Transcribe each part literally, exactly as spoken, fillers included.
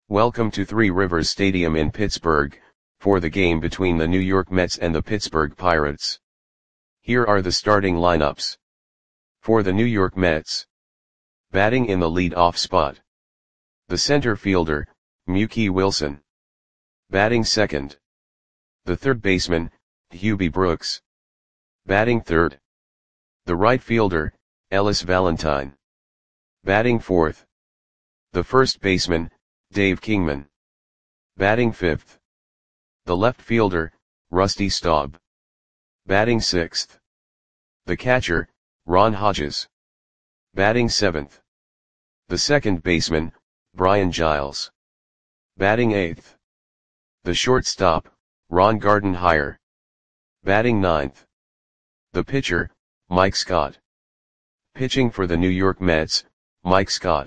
Welcome to Three Rivers Stadium in Pittsburgh, for the game between the New York Mets and the Pittsburgh Pirates. Here are the starting lineups. For the New York Mets. Batting in the lead-off spot. The center fielder, Mookie Wilson. Batting second. The third baseman, Hubie Brooks. Batting third. The right fielder, Ellis Valentine. Batting fourth. The first baseman, Dave Kingman. Batting fifth. The left fielder, Rusty Staub. Batting sixth. The catcher, Ron Hodges. Batting seventh. The second baseman, Brian Giles. Batting eighth. The shortstop, Ron Gardenhire. Batting ninth. The pitcher, Mike Scott. Pitching for the New York Mets, Mike Scott.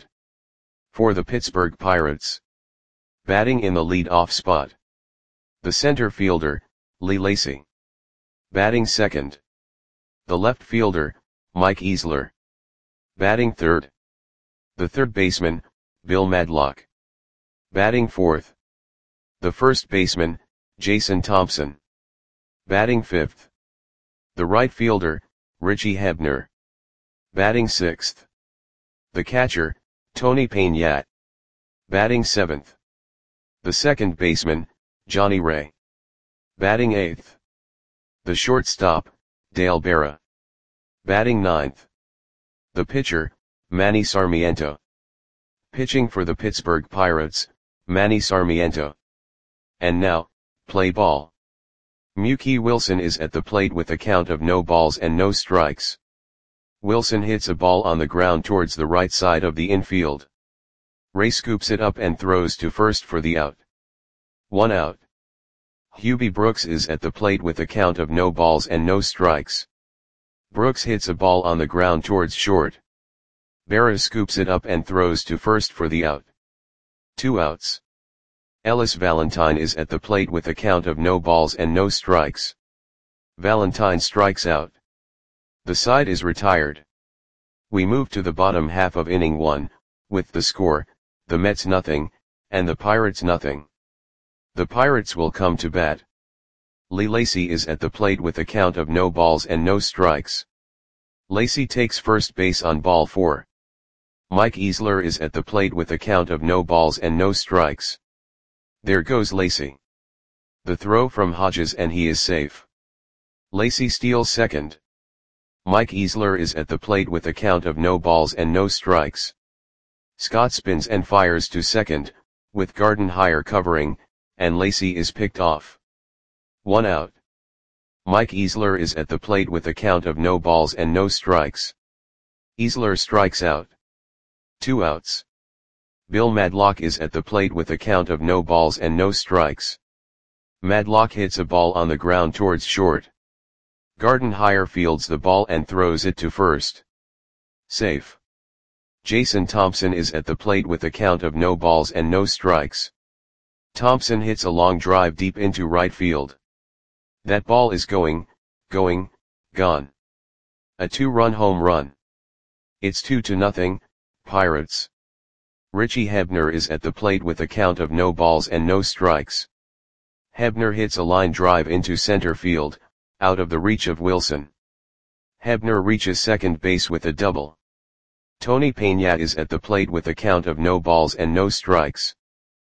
For the Pittsburgh Pirates. Batting in the lead-off spot. The center fielder, Lee Lacy. Batting second. The left fielder, Mike Easler. Batting third. The third baseman, Bill Madlock. Batting fourth. The first baseman, Jason Thompson. Batting fifth. The right fielder, Richie Hebner. Batting sixth. The catcher, Tony Pena. Batting seventh. The second baseman, Johnny Ray. Batting eighth. The shortstop, Dale Berra. Batting ninth. The pitcher, Manny Sarmiento. Pitching for the Pittsburgh Pirates, Manny Sarmiento. And now, play ball. Mookie Wilson is at the plate with a count of no balls and no strikes. Wilson hits a ball on the ground towards the right side of the infield. Ray scoops it up and throws to first for the out. One out. Hubie Brooks is at the plate with a count of no balls and no strikes. Brooks hits a ball on the ground towards short. Berra scoops it up and throws to first for the out. Two outs. Ellis Valentine is at the plate with a count of no balls and no strikes. Valentine strikes out. The side is retired. We move to the bottom half of inning one, with the score, the Mets nothing, and the Pirates nothing. The Pirates will come to bat. Lee Lacy is at the plate with a count of no balls and no strikes. Lacy takes first base on ball four. Mike Easler is at the plate with a count of no balls and no strikes. There goes Lacy. The throw from Hodges and he is safe. Lacy steals second. Mike Easler is at the plate with a count of no balls and no strikes. Scott spins and fires to second, with Gardenhire covering, and Lacy is picked off. One out. Mike Easler is at the plate with a count of no balls and no strikes. Easler strikes out. Two outs. Bill Madlock is at the plate with a count of no balls and no strikes. Madlock hits a ball on the ground towards short. Gardenhire fields the ball and throws it to first. Safe. Jason Thompson is at the plate with a count of no balls and no strikes. Thompson hits a long drive deep into right field. That ball is going, going, gone. A two-run home run. It's two to nothing, Pirates. Richie Hebner is at the plate with a count of no balls and no strikes. Hebner hits a line drive into center field, out of the reach of Wilson. Hebner reaches second base with a double. Tony Pena is at the plate with a count of no balls and no strikes.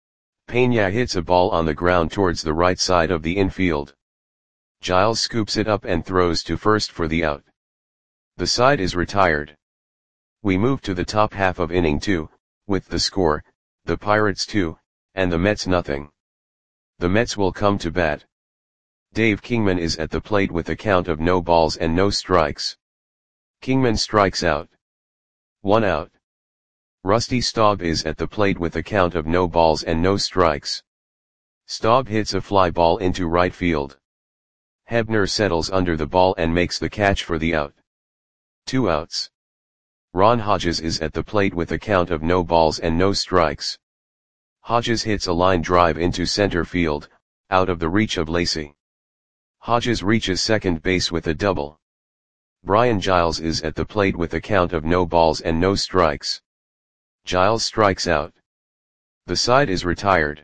Pena hits a ball on the ground towards the right side of the infield. Giles scoops it up and throws to first for the out. The side is retired. We move to the top half of inning two, with the score, the Pirates two, and the Mets nothing. The Mets will come to bat. Dave Kingman is at the plate with a count of no balls and no strikes. Kingman strikes out. One out. Rusty Staub is at the plate with a count of no balls and no strikes. Staub hits a fly ball into right field. Hebner settles under the ball and makes the catch for the out. Two outs. Ron Hodges is at the plate with a count of no balls and no strikes. Hodges hits a line drive into center field, out of the reach of Lacy. Hodges reaches second base with a double. Brian Giles is at the plate with a count of no balls and no strikes. Giles strikes out. The side is retired.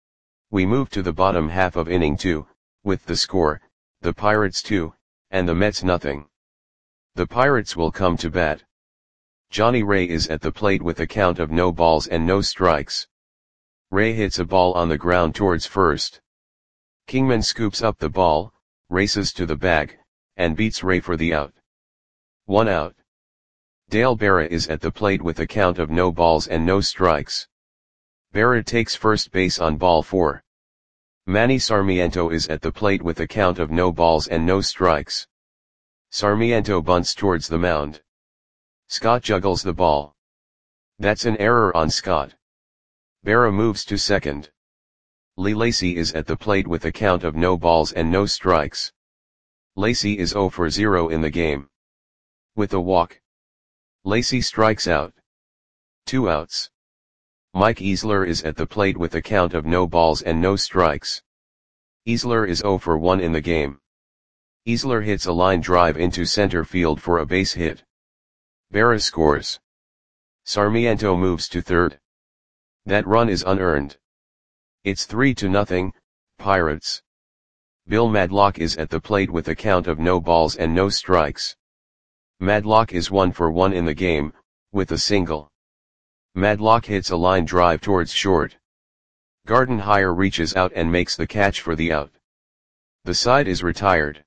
We move to the bottom half of inning two, with the score, the Pirates two, and the Mets nothing. The Pirates will come to bat. Johnny Ray is at the plate with a count of no balls and no strikes. Ray hits a ball on the ground towards first. Kingman scoops up the ball, races to the bag, and beats Ray for the out. One out. Dale Berra is at the plate with a count of no balls and no strikes. Berra takes first base on ball four. Manny Sarmiento is at the plate with a count of no balls and no strikes. Sarmiento bunts towards the mound. Scott juggles the ball. That's an error on Scott. Berra moves to second. Lee Lacy is at the plate with a count of no balls and no strikes. Lacy is zero for zero in the game. With a walk, Lacy strikes out. Two outs. Mike Easler is at the plate with a count of no balls and no strikes. Easler is zero for one in the game. Easler hits a line drive into center field for a base hit. Berra scores. Sarmiento moves to third. That run is unearned. It's three to nothing, Pirates. Bill Madlock is at the plate with a count of no balls and no strikes. Madlock is one for one in the game, with a single. Madlock hits a line drive towards short. Gardenhire reaches out and makes the catch for the out. The side is retired.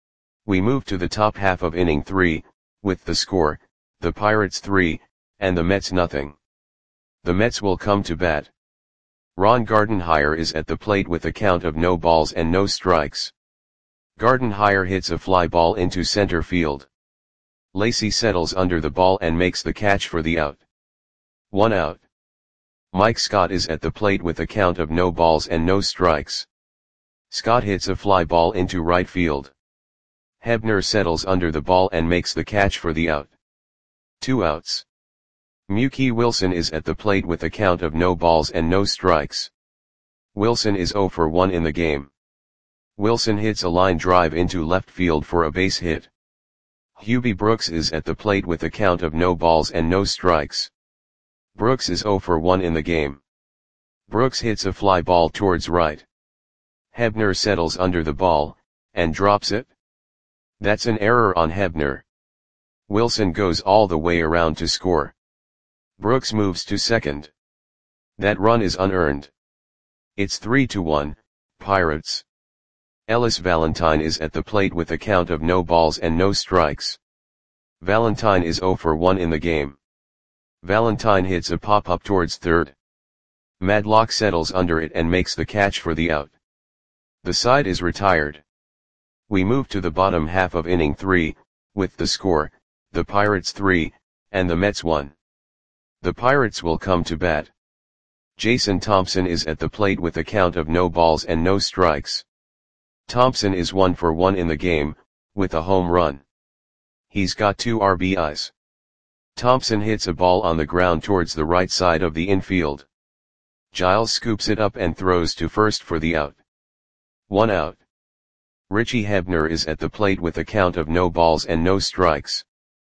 We move to the top half of inning three, with the score, the Pirates three, and the Mets nothing. The Mets will come to bat. Ron Gardenhire is at the plate with a count of no balls and no strikes. Gardenhire hits a fly ball into center field. Lacy settles under the ball and makes the catch for the out. One out. Mike Scott is at the plate with a count of no balls and no strikes. Scott hits a fly ball into right field. Hebner settles under the ball and makes the catch for the out. Two outs. Mookie Wilson is at the plate with a count of no balls and no strikes. Wilson is zero for one in the game. Wilson hits a line drive into left field for a base hit. Hubie Brooks is at the plate with a count of no balls and no strikes. Brooks is zero for one in the game. Brooks hits a fly ball towards right. Hebner settles under the ball, and drops it. That's an error on Hebner. Wilson goes all the way around to score. Brooks moves to second. That run is unearned. It's three to one, Pirates. Ellis Valentine is at the plate with a count of no balls and no strikes. Valentine is zero for one in the game. Valentine hits a pop-up towards third. Madlock settles under it and makes the catch for the out. The side is retired. We move to the bottom half of inning three, with the score, the Pirates three, and the Mets one. The Pirates will come to bat. Jason Thompson is at the plate with a count of no balls and no strikes. Thompson is one for one in the game, with a home run. He's got two R B Is. Thompson hits a ball on the ground towards the right side of the infield. Giles scoops it up and throws to first for the out. One out. Richie Hebner is at the plate with a count of no balls and no strikes.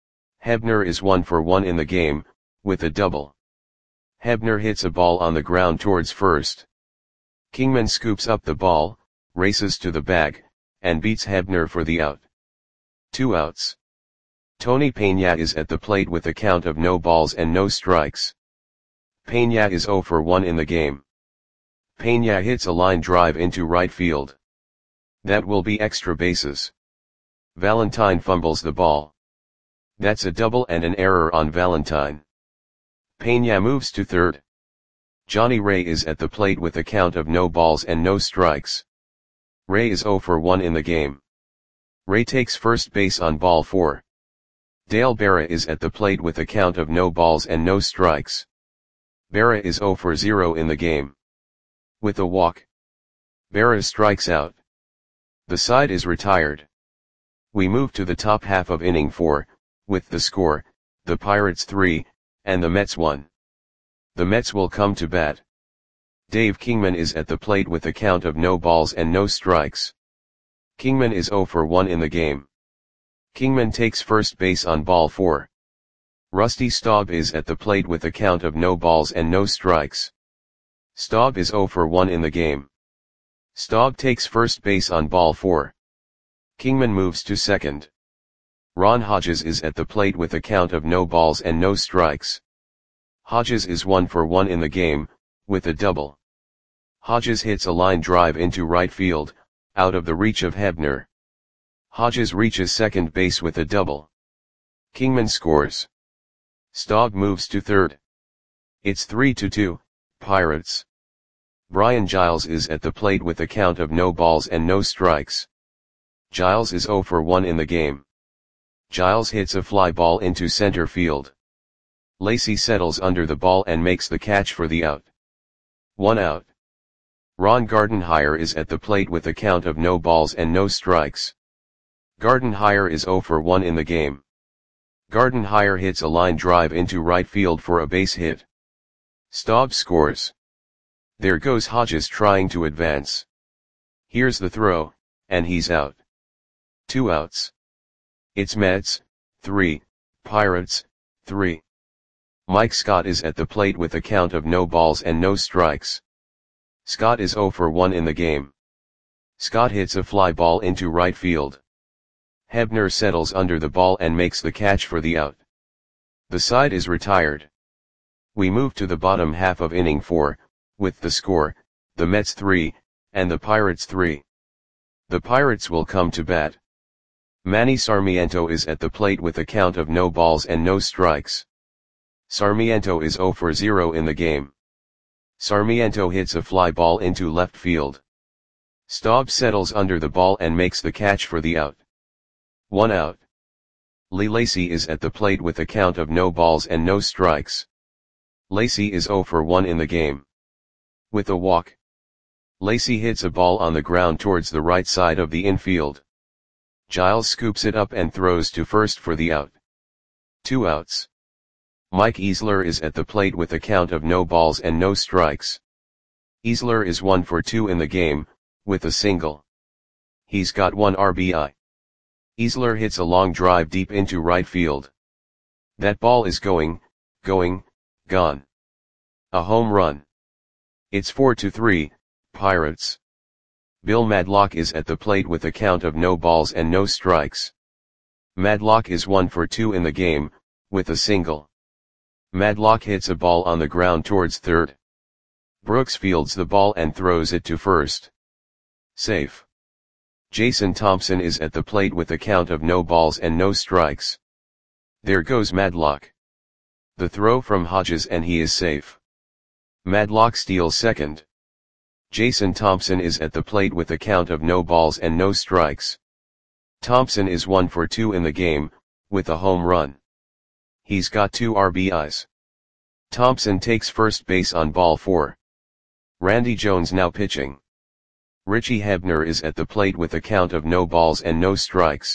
Hebner is one for one in the game, with a double. Hebner hits a ball on the ground towards first. Kingman scoops up the ball, races to the bag, and beats Hebner for the out. Two outs. Tony Peña is at the plate with a count of no balls and no strikes. Peña is zero for one in the game. Peña hits a line drive into right field. That will be extra bases. Valentine fumbles the ball. That's a double and an error on Valentine. Peña moves to third. Johnny Ray is at the plate with a count of no balls and no strikes. Ray is zero for one in the game. Ray takes first base on ball four. Dale Berra is at the plate with a count of no balls and no strikes. Berra is zero for zero in the game. With a walk, Berra strikes out. The side is retired. We move to the top half of inning four, with the score, the Pirates three, and the Mets one. The Mets will come to bat. Dave Kingman is at the plate with a count of no balls and no strikes. Kingman is zero for one in the game. Kingman takes first base on ball four. Rusty Staub is at the plate with a count of no balls and no strikes. Staub is zero for one in the game. Staub takes first base on ball four. Kingman moves to second. Ron Hodges is at the plate with a count of no balls and no strikes. Hodges is one for one in the game, with a double. Hodges hits a line drive into right field, out of the reach of Hebner. Hodges reaches second base with a double. Kingman scores. Staub moves to third. It's three to two, Pirates. Brian Giles is at the plate with a count of no balls and no strikes. Giles is zero for one in the game. Giles hits a fly ball into center field. Lacy settles under the ball and makes the catch for the out. One out. Ron Gardenhire is at the plate with a count of no balls and no strikes. Gardenhire is zero for one in the game. Gardenhire hits a line drive into right field for a base hit. Staub scores. There goes Hodges trying to advance. Here's the throw, and he's out. Two outs. It's Mets, three, Pirates, three. Mike Scott is at the plate with a count of no balls and no strikes. Scott is zero for one in the game. Scott hits a fly ball into right field. Hebner settles under the ball and makes the catch for the out. The side is retired. We move to the bottom half of inning four, with the score, the Mets three, and the Pirates three. The Pirates will come to bat. Manny Sarmiento is at the plate with a count of no balls and no strikes. Sarmiento is zero for zero in the game. Sarmiento hits a fly ball into left field. Staub settles under the ball and makes the catch for the out. One out. Lee Lacy is at the plate with a count of no balls and no strikes. Lacy is zero for one in the game. With a walk. Lacy hits a ball on the ground towards the right side of the infield. Giles scoops it up and throws to first for the out. Two outs. Mike Easler is at the plate with a count of no balls and no strikes. Easler is one for two in the game, with a single. He's got one R B I. Easler hits a long drive deep into right field. That ball is going, going, gone. A home run. It's four to three, Pirates. Bill Madlock is at the plate with a count of no balls and no strikes. Madlock is one for two in the game, with a single. Madlock hits a ball on the ground towards third. Brooks fields the ball and throws it to first. Safe. Jason Thompson is at the plate with a count of no balls and no strikes. There goes Madlock. The throw from Hodges and he is safe. Madlock steals second. Jason Thompson is at the plate with a count of no balls and no strikes. Thompson is one for two in the game, with a home run. He's got two R B Is. Thompson takes first base on ball four. Randy Jones now pitching. Richie Hebner is at the plate with a count of no balls and no strikes.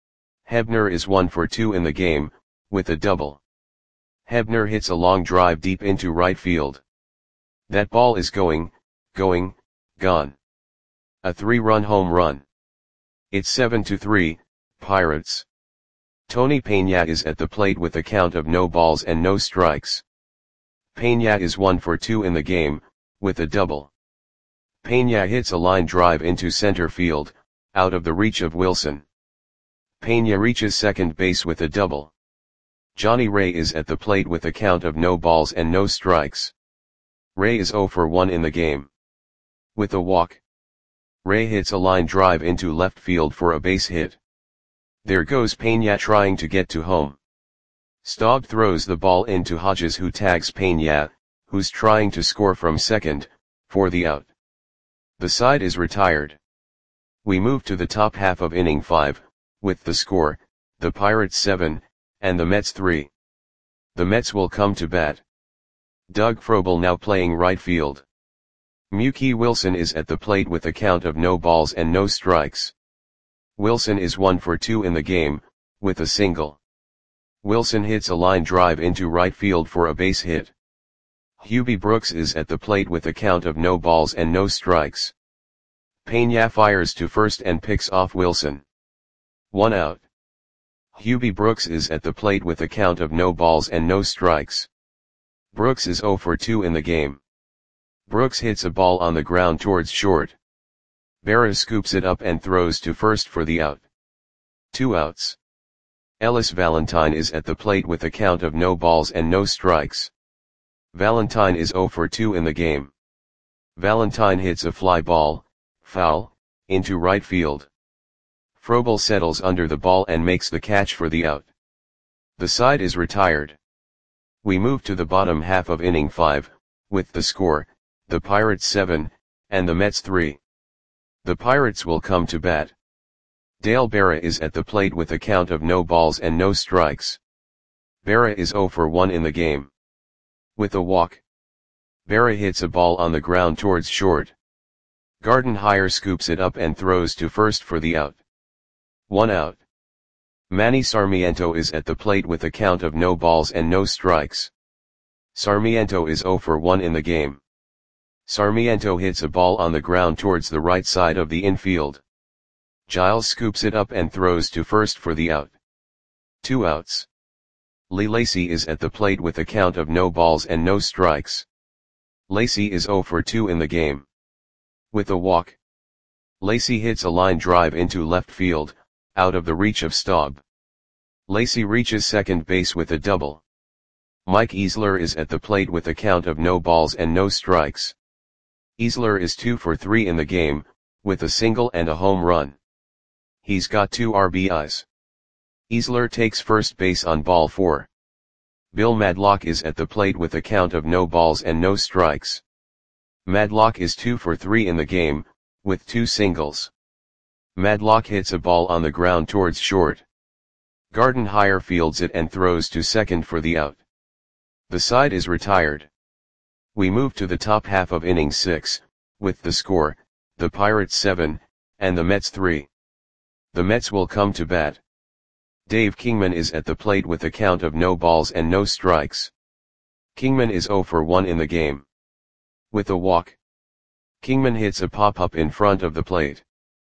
Hebner is one for two in the game, with a double. Hebner hits a long drive deep into right field. That ball is going, going, gone. A three-run home run. It's seven to three, Pirates. Tony Peña is at the plate with a count of no balls and no strikes. Peña is one for two in the game, with a double. Peña hits a line drive into center field, out of the reach of Wilson. Peña reaches second base with a double. Johnny Ray is at the plate with a count of no balls and no strikes. Ray is zero for one in the game. With a walk. Ray hits a line drive into left field for a base hit. There goes Peña trying to get to home. Staub throws the ball into Hodges who tags Peña, who's trying to score from second, for the out. The side is retired. We move to the top half of inning five, with the score, the Pirates seven, and the Mets three. The Mets will come to bat. Doug Frobel now playing right field. Mookie Wilson is at the plate with a count of no balls and no strikes. Wilson is one for two in the game, with a single. Wilson hits a line drive into right field for a base hit. Hubie Brooks is at the plate with a count of no balls and no strikes. Peña fires to first and picks off Wilson. One out. Hubie Brooks is at the plate with a count of no balls and no strikes. Brooks is zero for two in the game. Brooks hits a ball on the ground towards short. Berra scoops it up and throws to first for the out. Two outs. Ellis Valentine is at the plate with a count of no balls and no strikes. Valentine is zero for two in the game. Valentine hits a fly ball, foul, into right field. Froebel settles under the ball and makes the catch for the out. The side is retired. We move to the bottom half of inning five, with the score, the Pirates seven, and the Mets three. The Pirates will come to bat. Dale Berra is at the plate with a count of no balls and no strikes. Berra is zero for one in the game. With a walk. Berra hits a ball on the ground towards short. Gardenhire scoops it up and throws to first for the out. One out. Manny Sarmiento is at the plate with a count of no balls and no strikes. Sarmiento is zero for one in the game. Sarmiento hits a ball on the ground towards the right side of the infield. Giles scoops it up and throws to first for the out. Two outs. Lee Lacy is at the plate with a count of no balls and no strikes. Lacy is zero for two in the game. With a walk. Lacy hits a line drive into left field, out of the reach of Staub. Lacy reaches second base with a double. Mike Easler is at the plate with a count of no balls and no strikes. Easler is two for three in the game, with a single and a home run. He's got two R B Is. Easler takes first base on ball four. Bill Madlock is at the plate with a count of no balls and no strikes. Madlock is two for three in the game, with two singles. Madlock hits a ball on the ground towards short. Gardenhire fields it and throws to second for the out. The side is retired. We move to the top half of inning six, with the score, the Pirates seven, and the Mets three. The Mets will come to bat. Dave Kingman is at the plate with a count of no balls and no strikes. Kingman is zero for one in the game. With a walk. Kingman hits a pop-up in front of the plate.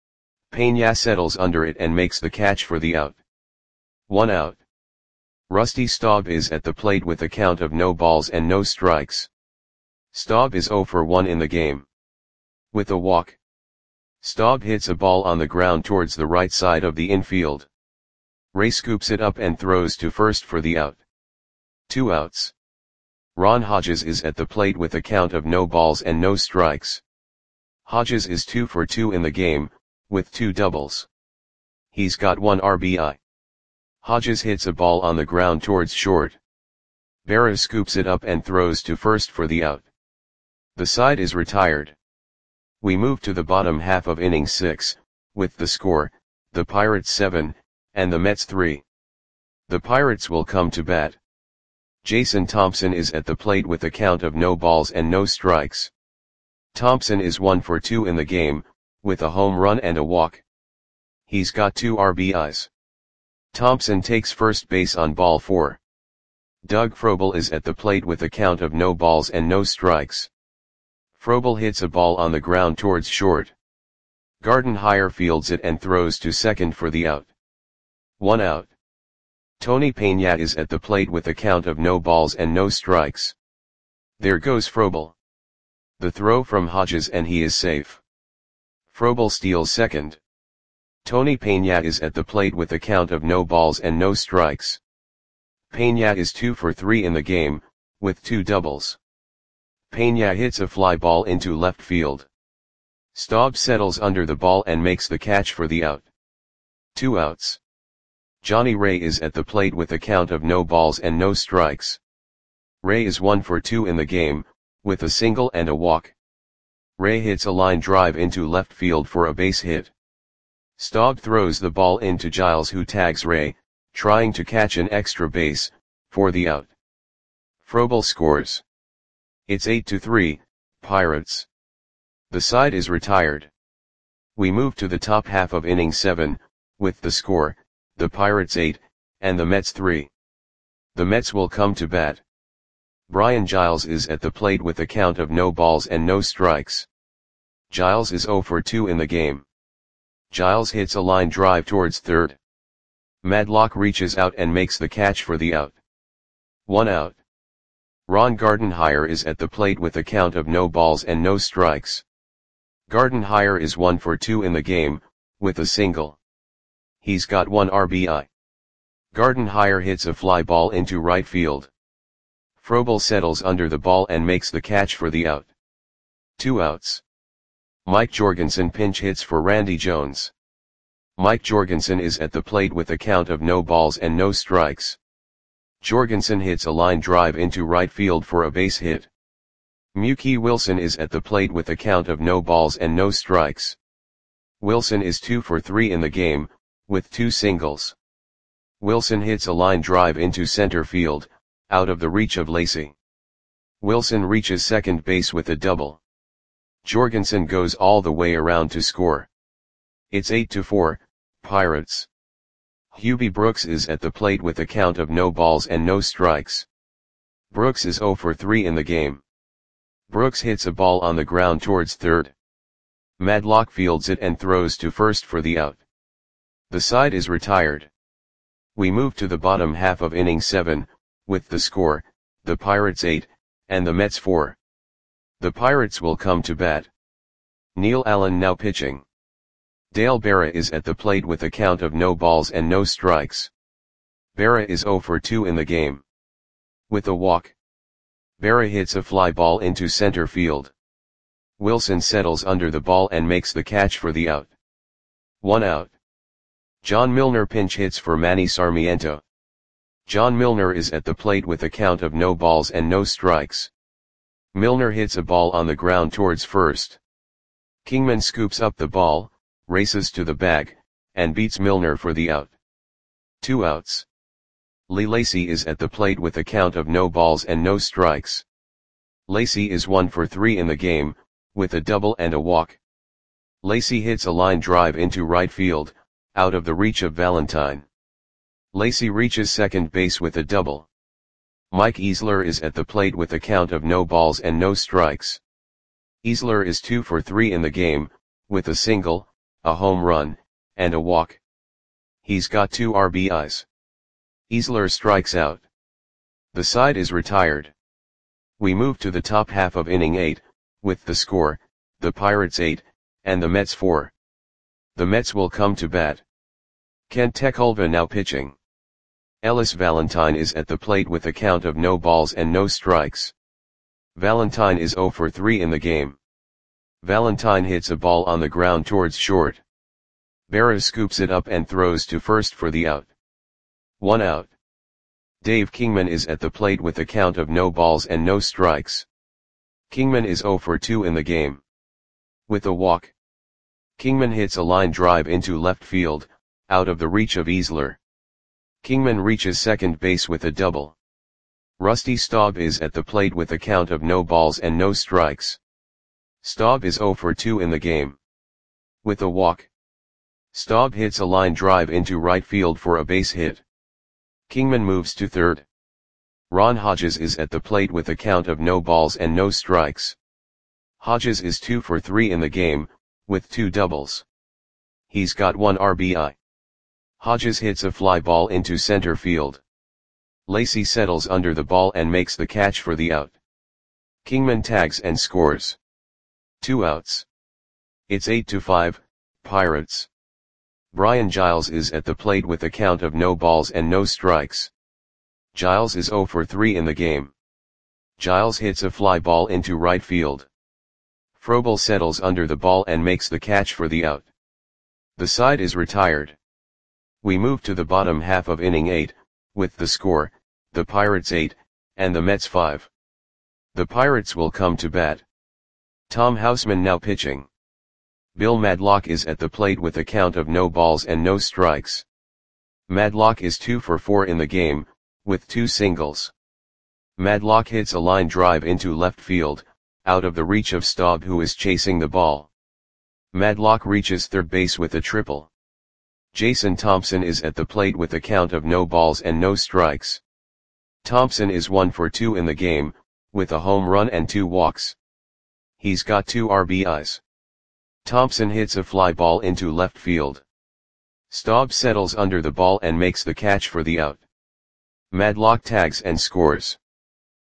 Peña settles under it and makes the catch for the out. One out. Rusty Staub is at the plate with a count of no balls and no strikes. Staub is zero for one in the game. With a walk. Staub hits a ball on the ground towards the right side of the infield. Ray scoops it up and throws to first for the out. Two outs. Ron Hodges is at the plate with a count of no balls and no strikes. Hodges is two for two in the game, with two doubles. He's got one R B I. Hodges hits a ball on the ground towards short. Berra scoops it up and throws to first for the out. The side is retired. We move to the bottom half of inning six, with the score, the Pirates seven, and the Mets three. The Pirates will come to bat. Jason Thompson is at the plate with a count of no balls and no strikes. Thompson is one for two in the game, with a home run and a walk. He's got two R B Is. Thompson takes first base on ball four. Doug Froebel is at the plate with a count of no balls and no strikes. Froebel hits a ball on the ground towards short. Gardenhire fields it and throws to second for the out. One out. Tony Peña is at the plate with a count of no balls and no strikes. There goes Froebel. The throw from Hodges and he is safe. Froebel steals second. Tony Peña is at the plate with a count of no balls and no strikes. Peña is two for three in the game, with two doubles. Peña hits a fly ball into left field. Staub settles under the ball and makes the catch for the out. Two outs. Johnny Ray is at the plate with a count of no balls and no strikes. Ray is one for two in the game, with a single and a walk. Ray hits a line drive into left field for a base hit. Staub throws the ball into Giles, who tags Ray, trying to catch an extra base, for the out. Froebel scores. It's eight to three, Pirates. The side is retired. We move to the top half of inning seven, with the score, the Pirates eight, and the Mets three. The Mets will come to bat. Brian Giles is at the plate with a count of no balls and no strikes. Giles is zero for two in the game. Giles hits a line drive towards third. Madlock reaches out and makes the catch for the out. One out. Ron Gardenhire is at the plate with a count of no balls and no strikes. Gardenhire is one for two in the game, with a single. He's got one R B I. Gardenhire hits a fly ball into right field. Froebel settles under the ball and makes the catch for the out. Two outs. Mike Jorgensen pinch hits for Randy Jones. Mike Jorgensen is at the plate with a count of no balls and no strikes. Jorgensen hits a line drive into right field for a base hit. Mookie Wilson is at the plate with a count of no balls and no strikes. Wilson is two for three in the game, with two singles. Wilson hits a line drive into center field, out of the reach of Lacy. Wilson reaches second base with a double. Jorgensen goes all the way around to score. It's eight to four, Pirates. Hubie Brooks is at the plate with a count of no balls and no strikes. Brooks is zero for three in the game. Brooks hits a ball on the ground towards third. Madlock fields it and throws to first for the out. The side is retired. We move to the bottom half of inning seven, with the score, the Pirates eight, and the Mets four. The Pirates will come to bat. Neil Allen now pitching. Dale Berra is at the plate with a count of no balls and no strikes. Berra is zero for two in the game. With a walk. Berra hits a fly ball into center field. Wilson settles under the ball and makes the catch for the out. One out. John Milner pinch hits for Manny Sarmiento. John Milner is at the plate with a count of no balls and no strikes. Milner hits a ball on the ground towards first. Kingman scoops up the ball, races to the bag, and beats Milner for the out. Two outs. Lee Lacy is at the plate with a count of no balls and no strikes. Lacy is one for three in the game, with a double and a walk. Lacy hits a line drive into right field, out of the reach of Valentine. Lacy reaches second base with a double. Mike Easler is at the plate with a count of no balls and no strikes. Easler is two for three in the game, with a single, a home run, and a walk. He's got two R B Is. Easler strikes out. The side is retired. We move to the top half of inning eight, with the score, the Pirates eight, and the Mets four. The Mets will come to bat. Kent Tekulve now pitching. Ellis Valentine is at the plate with a count of no balls and no strikes. Valentine is zero for three in the game. Valentine hits a ball on the ground towards short. Berra scoops it up and throws to first for the out. One out. Dave Kingman is at the plate with a count of no balls and no strikes. Kingman is zero for two in the game. With a walk. Kingman hits a line drive into left field, out of the reach of Easler. Kingman reaches second base with a double. Rusty Staub is at the plate with a count of no balls and no strikes. Staub is zero for two in the game. With a walk. Staub hits a line drive into right field for a base hit. Kingman moves to third. Ron Hodges is at the plate with a count of no balls and no strikes. Hodges is two for three in the game, with two doubles. He's got one R B I. Hodges hits a fly ball into center field. Lacy settles under the ball and makes the catch for the out. Kingman tags and scores. Two outs. It's eight to five, Pirates. Brian Giles is at the plate with a count of no balls and no strikes. Giles is zero for three in the game. Giles hits a fly ball into right field. Froebel settles under the ball and makes the catch for the out. The side is retired. We move to the bottom half of inning eight, with the score, the Pirates eight, and the Mets five. The Pirates will come to bat. Tom Houseman now pitching. Bill Madlock is at the plate with a count of no balls and no strikes. Madlock is two for four in the game, with two singles. Madlock hits a line drive into left field, out of the reach of Staub, who is chasing the ball. Madlock reaches third base with a triple. Jason Thompson is at the plate with a count of no balls and no strikes. Thompson is one for two in the game, with a home run and two walks. He's got two R B Is. Thompson hits a fly ball into left field. Staub settles under the ball and makes the catch for the out. Madlock tags and scores.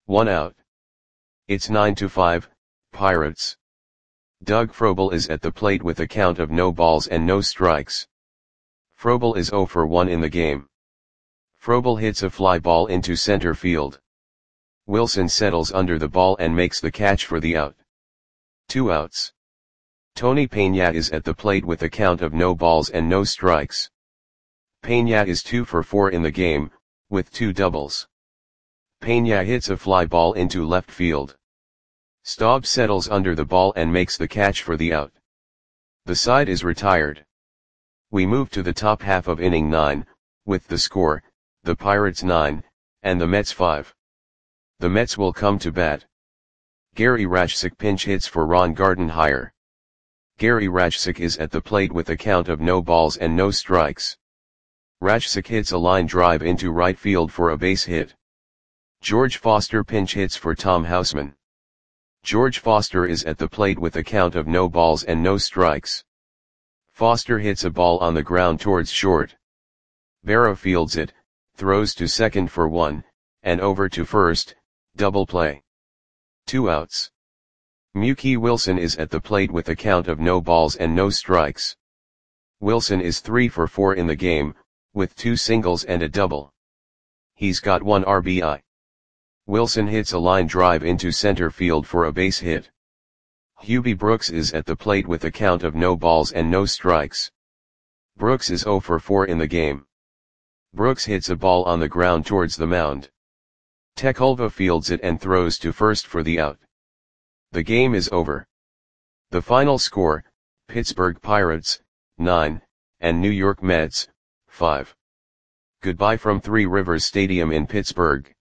One out. It's nine to five, Pirates. Doug Frobel is at the plate with a count of no balls and no strikes. Frobel is zero for one in the game. Frobel hits a fly ball into center field. Wilson settles under the ball and makes the catch for the out. Two outs. Tony Peña is at the plate with a count of no balls and no strikes. Peña is two for four in the game, with two doubles. Peña hits a fly ball into left field. Staub settles under the ball and makes the catch for the out. The side is retired. We move to the top half of inning nine, with the score, the Pirates nine, and the Mets five. The Mets will come to bat. Gary Rajcik pinch hits for Ron Gardenhire. Gary Rajcik is at the plate with a count of no balls and no strikes. Rajcik hits a line drive into right field for a base hit. George Foster pinch hits for Tom Houseman. George Foster is at the plate with a count of no balls and no strikes. Foster hits a ball on the ground towards short. Barrow fields it, throws to second for one, and over to first, double play. Two outs. Mookie Wilson is at the plate with a count of no balls and no strikes. Wilson is three for four in the game, with two singles and a double. He's got one R B I. Wilson hits a line drive into center field for a base hit. Hubie Brooks is at the plate with a count of no balls and no strikes. Brooks is zero for four in the game. Brooks hits a ball on the ground towards the mound. Tekulve fields it and throws to first for the out. The game is over. The final score, Pittsburgh Pirates, nine, and New York Mets, five. Goodbye from Three Rivers Stadium in Pittsburgh.